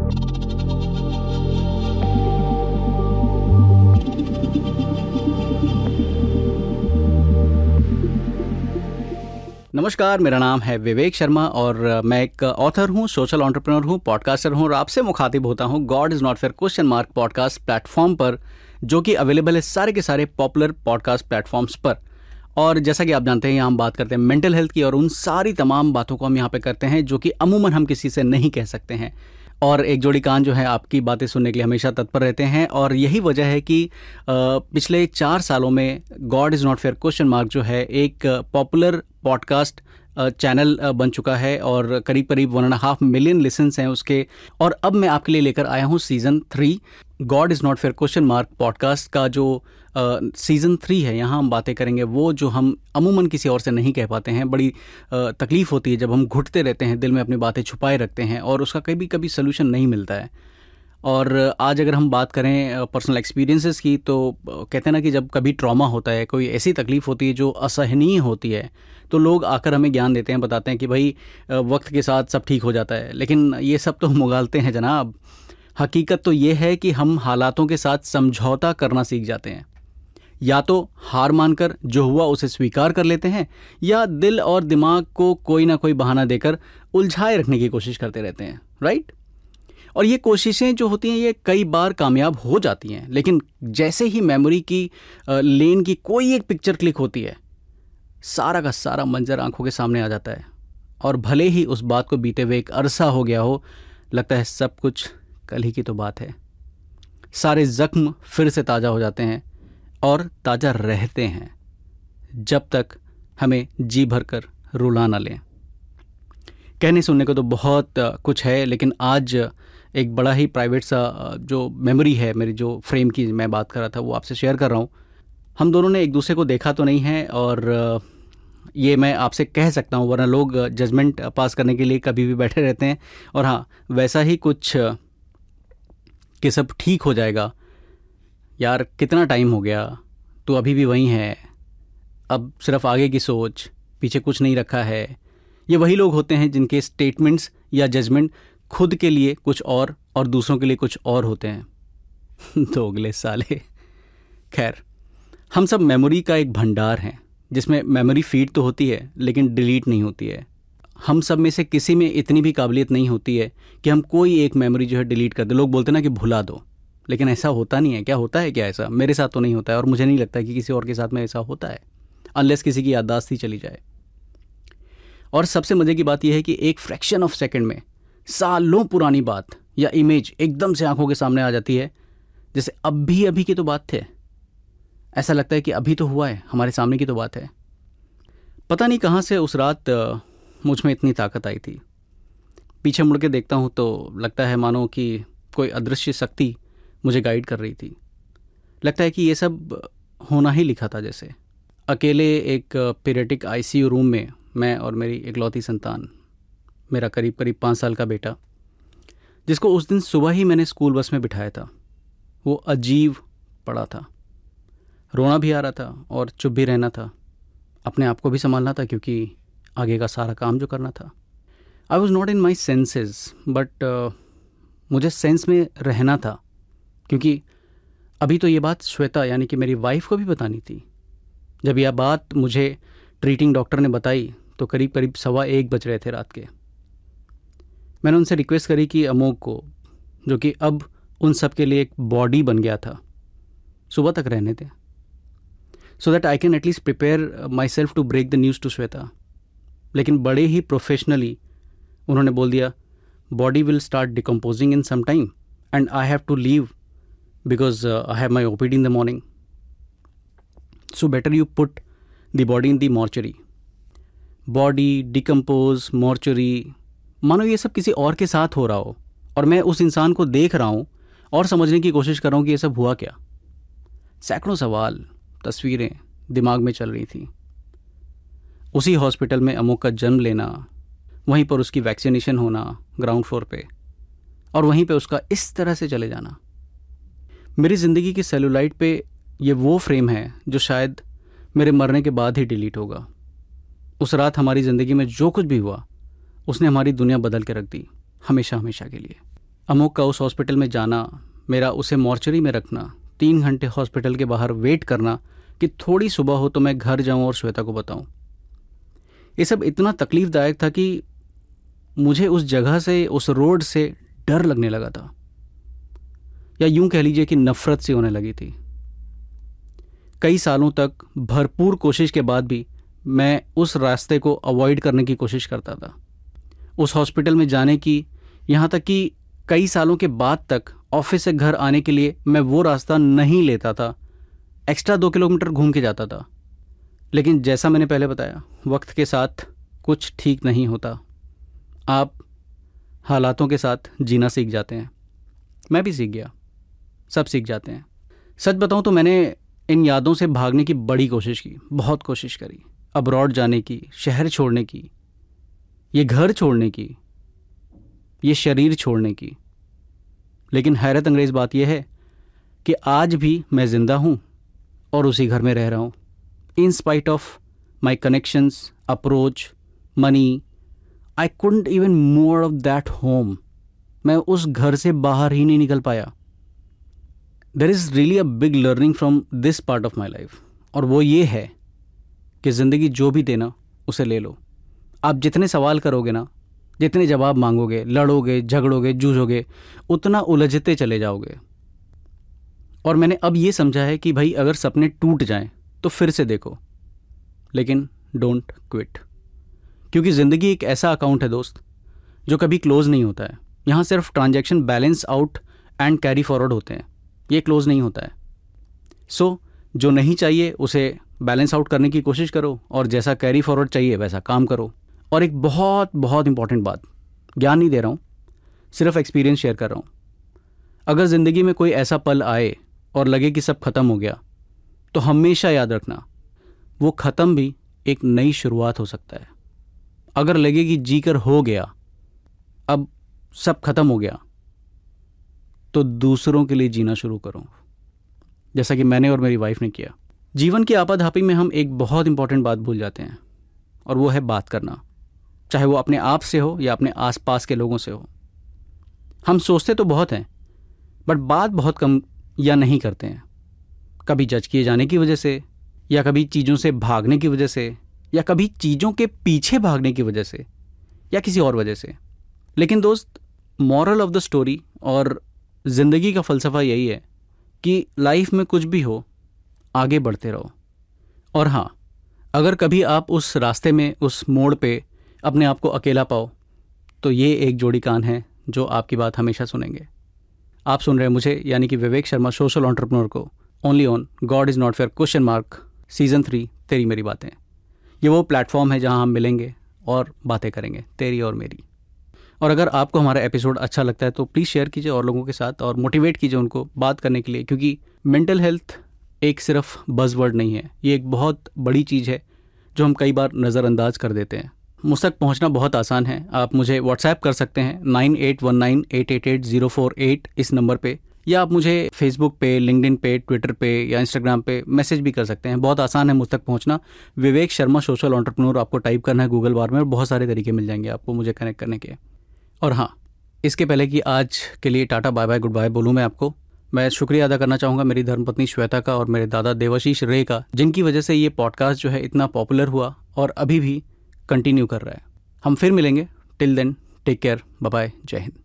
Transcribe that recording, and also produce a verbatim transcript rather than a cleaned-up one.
नमस्कार, मेरा नाम है विवेक शर्मा और मैं एक ऑथर हूँ, सोशल एंटरप्रेन्योर हूँ, पॉडकास्टर हूँ और आपसे मुखातिब होता हूँ God is not fair question mark podcast platform पर, जो कि अवेलेबल है सारे के सारे पॉपुलर पॉडकास्ट प्लेटफॉर्म्स पर। और जैसा कि आप जानते हैं, यहाँ हम बात करते हैं मेंटल हेल्थ की और उन सारी तमाम बातों को हम यहाँ पे करते हैं जो कि अमूमन हम किसी से नहीं कह सकते हैं। और एक जोड़ी कान जो है आपकी बातें सुनने के लिए हमेशा तत्पर रहते हैं और यही वजह है कि पिछले चार सालों में God is not fair question mark जो है एक पॉपुलर पॉडकास्ट चैनल बन चुका है और करीब करीब one and half million listens हैं उसके। और अब मैं आपके लिए लेकर आया हूँ season three God is not fair question mark podcast का जो सीज़न थ्री है। यहाँ हम बातें करेंगे वो जो हम अमूमन किसी और से नहीं कह पाते हैं। बड़ी तकलीफ़ होती है जब हम घुटते रहते हैं, दिल में अपनी बातें छुपाए रखते हैं और उसका कभी कभी सलूशन नहीं मिलता है। और आज अगर हम बात करें पर्सनल एक्सपीरियंसेस की, तो कहते हैं ना कि जब कभी ट्रॉमा होता है, कोई ऐसी तकलीफ़ होती है जो असहनीय होती है, तो लोग आकर हमें ज्ञान देते हैं, बताते हैं कि भाई वक्त के साथ सब ठीक हो जाता है। लेकिन ये सब तो मुगालते हैं जनाब। हकीकत तो ये है कि हम हालातों के साथ समझौता करना सीख जाते हैं। या तो हार मानकर जो हुआ उसे स्वीकार कर लेते हैं, या दिल और दिमाग को कोई ना कोई बहाना देकर उलझाए रखने की कोशिश करते रहते हैं, राइट। और ये कोशिशें जो होती हैं ये कई बार कामयाब हो जाती हैं, लेकिन जैसे ही मेमोरी की लेन की कोई एक पिक्चर क्लिक होती है, सारा का सारा मंजर आंखों के सामने आ जाता है। और भले ही उस बात को बीते हुए एक अरसा हो गया हो, लगता है सब कुछ कल ही की तो बात है। सारे जख्म फिर से ताज़ा हो जाते हैं और ताज़ा रहते हैं जब तक हमें जी भर कर रुला ना लें। कहने सुनने को तो बहुत कुछ है, लेकिन आज एक बड़ा ही प्राइवेट सा जो मेमोरी है मेरी, जो फ्रेम की मैं बात कर रहा था, वो आपसे शेयर कर रहा हूँ। हम दोनों ने एक दूसरे को देखा तो नहीं है और ये मैं आपसे कह सकता हूँ, वरना लोग जजमेंट पास करने के लिए कभी भी बैठे रहते हैं। और हाँ, वैसा ही कुछ कि सब ठीक हो जाएगा, यार कितना टाइम हो गया, तू अभी भी वहीं है, अब सिर्फ आगे की सोच, पीछे कुछ नहीं रखा है। ये वही लोग होते हैं जिनके स्टेटमेंट्स या जजमेंट खुद के लिए कुछ और और दूसरों के लिए कुछ और होते हैं। दोगले साले। खैर, हम सब मेमोरी का एक भंडार हैं जिसमें मेमोरी फीड तो होती है लेकिन डिलीट नहीं होती है। हम सब में से किसी में इतनी भी काबिलियत नहीं होती है कि हम कोई एक मेमोरी जो है डिलीट कर दे। लोग बोलते हैं ना कि भुला दो, लेकिन ऐसा होता नहीं है। क्या होता है क्या ऐसा? मेरे साथ तो नहीं होता है और मुझे नहीं लगता कि किसी और के साथ में ऐसा होता है, अनलेस किसी की याददाश्त ही चली जाए। और सबसे मज़े की बात यह है कि एक फ्रैक्शन ऑफ सेकंड में सालों पुरानी बात या इमेज एकदम से आंखों के सामने आ जाती है, जैसे अभी अभी की तो बात थे। ऐसा लगता है कि अभी तो हुआ है, हमारे सामने की तो बात है। पता नहीं कहाँ से उस रात मुझ में इतनी ताकत आई थी। पीछे मुड़ के देखता हूँ तो लगता है मानो कि कोई अदृश्य शक्ति मुझे गाइड कर रही थी। लगता है कि ये सब होना ही लिखा था जैसे। अकेले एक पीरियडिक आईसीयू रूम में मैं और मेरी इकलौती संतान, मेरा करीब करीब पाँच साल का बेटा, जिसको उस दिन सुबह ही मैंने स्कूल बस में बिठाया था। वो अजीब पड़ा था, रोना भी आ रहा था और चुप भी रहना था, अपने आप को भी संभालना था क्योंकि आगे का सारा काम जो करना था। I was not in my senses, but मुझे सेंस में रहना था क्योंकि अभी तो ये बात श्वेता यानी कि मेरी वाइफ को भी बतानी थी। जब यह बात मुझे ट्रीटिंग डॉक्टर ने बताई तो करीब करीब सवा एक बज रहे थे रात के। मैंने उनसे रिक्वेस्ट करी कि अमोक को, जो कि अब उन सब के लिए एक बॉडी बन गया था, सुबह तक रहने दें, so that I can at least prepare my self to break the news to Shweta. लेकिन बड़े ही प्रोफेशनली उन्होंने बोल दिया, body will start decomposing in some time and I have to leave because I have my OPD in the morning, so better you put the body in the mortuary. Body decompose, mortuary, मानो ये सब किसी और के साथ हो रहा हो और मैं उस इंसान को देख रहा हूँ और समझने की कोशिश कर रहा हूँ कि ये सब हुआ क्या। सैकड़ों सवाल, तस्वीरें दिमाग में चल रही थी। उसी हॉस्पिटल में अमोक का जन्म लेना, वहीं पर उसकी वैक्सीनेशन होना ग्राउंड फ्लोर पे, और वहीं पे उसका इस तरह से चले जाना। मेरी ज़िंदगी की सेलुलाइट पे ये वो फ्रेम है जो शायद मेरे मरने के बाद ही डिलीट होगा। उस रात हमारी ज़िंदगी में जो कुछ भी हुआ उसने हमारी दुनिया बदल के रख दी, हमेशा हमेशा के लिए। अमुक का उस हॉस्पिटल में जाना, मेरा उसे मॉर्चरी में रखना, तीन घंटे हॉस्पिटल के बाहर वेट करना कि थोड़ी सुबह हो तो मैं घर जाऊं और श्वेता को बताऊं। ये सब इतना तकलीफ़दायक था कि मुझे उस जगह से, उस रोड से डर लगने लगा था, या यूं कह लीजिए कि नफ़रत सी होने लगी थी। कई सालों तक भरपूर कोशिश के बाद भी मैं उस रास्ते को अवॉइड करने की कोशिश करता था, उस हॉस्पिटल में जाने की, यहाँ तक कि कई सालों के बाद तक ऑफिस से घर आने के लिए मैं वो रास्ता नहीं लेता था, एक्स्ट्रा दो किलोमीटर घूम के जाता था। लेकिन जैसा मैंने पहले बताया, वक्त के साथ कुछ ठीक नहीं होता, आप हालातों के साथ जीना सीख जाते हैं। मैं भी सीख गया, सब सीख जाते हैं। सच बताऊं तो मैंने इन यादों से भागने की बड़ी कोशिश की, बहुत कोशिश करी, अब्रॉड जाने की, शहर छोड़ने की, ये घर छोड़ने की, ये शरीर छोड़ने की। लेकिन हैरत अंगेज़ बात यह है कि आज भी मैं ज़िंदा हूँ और उसी घर में रह रहा हूँ। In spite of my connections, approach, money, I couldn't even move out of that home. मैं उस घर से बाहर ही नहीं निकल पाया। There is really a big learning from this part of my life, और वो ये है कि ज़िंदगी जो भी देना उसे ले लो। आप जितने सवाल करोगे ना, जितने जवाब मांगोगे, लड़ोगे, झगड़ोगे, जूझोगे, उतना उलझते चले जाओगे। और मैंने अब ये समझा है कि भाई अगर सपने टूट जाएं तो फिर से देखो, लेकिन डोंट क्विट। क्योंकि ज़िंदगी एक ऐसा अकाउंट है दोस्त जो कभी क्लोज़ नहीं होता है। यहाँ सिर्फ transaction balance out and carry forward होते हैं, ये क्लोज़ नहीं होता है। सो so, जो नहीं चाहिए उसे बैलेंस आउट करने की कोशिश करो, और जैसा कैरी फॉरवर्ड चाहिए वैसा काम करो। और एक बहुत बहुत इंपॉर्टेंट बात, ज्ञान नहीं दे रहा हूँ, सिर्फ एक्सपीरियंस शेयर कर रहा हूँ। अगर ज़िंदगी में कोई ऐसा पल आए और लगे कि सब खत्म हो गया, तो हमेशा याद रखना वो ख़त्म भी एक नई शुरुआत हो सकता है। अगर लगे कि जीकर हो गया, अब सब खत्म हो गया, तो दूसरों के लिए जीना शुरू करो, जैसा कि मैंने और मेरी वाइफ ने किया। जीवन की आपाधापी में हम एक बहुत इंपॉर्टेंट बात भूल जाते हैं, और वो है बात करना, चाहे वो अपने आप से हो या अपने आसपास के लोगों से हो। हम सोचते तो बहुत हैं, बट बात बहुत कम या नहीं करते हैं। कभी जज किए जाने की वजह से, या कभी चीज़ों से भागने की वजह से, या कभी चीज़ों के पीछे भागने की वजह से, या किसी और वजह से। लेकिन दोस्त, मॉरल ऑफ द स्टोरी और ज़िंदगी का फ़लसफ़ा यही है कि लाइफ में कुछ भी हो, आगे बढ़ते रहो। और हाँ, अगर कभी आप उस रास्ते में, उस मोड़ पे अपने आप को अकेला पाओ, तो ये एक जोड़ी कान है जो आपकी बात हमेशा सुनेंगे। आप सुन रहे हैं मुझे, यानी कि विवेक शर्मा, सोशल एंटरप्रेन्योर को, only on God is not fair question mark season three, तेरी मेरी बातें। ये वो प्लेटफॉर्म है जहां हम मिलेंगे और बातें करेंगे, तेरी और मेरी। और अगर आपको हमारा एपिसोड अच्छा लगता है तो प्लीज़ शेयर कीजिए और लोगों के साथ, और मोटिवेट कीजिए उनको बात करने के लिए, क्योंकि मेंटल हेल्थ एक सिर्फ बज़वर्ड नहीं है, ये एक बहुत बड़ी चीज़ है जो हम कई बार नज़रअंदाज कर देते हैं। मुझ तक पहुँचना बहुत आसान है, आप मुझे व्हाट्सएप कर सकते हैं nine eight one nine eight eight eight zero four eight इस नंबर पे, या आप मुझे फेसबुक पे, लिंक्डइन पे, ट्विटर पे या इंस्टाग्राम पे मैसेज भी कर सकते हैं। बहुत आसान है मुझ तक पहुंचना। विवेक शर्मा सोशल एंटरप्रेन्योर आपको टाइप करना है गूगल बार में, और बहुत सारे तरीके मिल जाएंगे आपको मुझे कनेक्ट करने के। और हाँ, इसके पहले कि आज के लिए tata bye bye good bye बोलूँ मैं आपको, मैं शुक्रिया अदा करना चाहूँगा मेरी धर्मपत्नी श्वेता का और मेरे दादा देवाशीष रे का, जिनकी वजह से ये पॉडकास्ट जो है इतना पॉपुलर हुआ और अभी भी कंटिन्यू कर रहा है। हम फिर मिलेंगे, till then take care, bye bye, Jai Hind.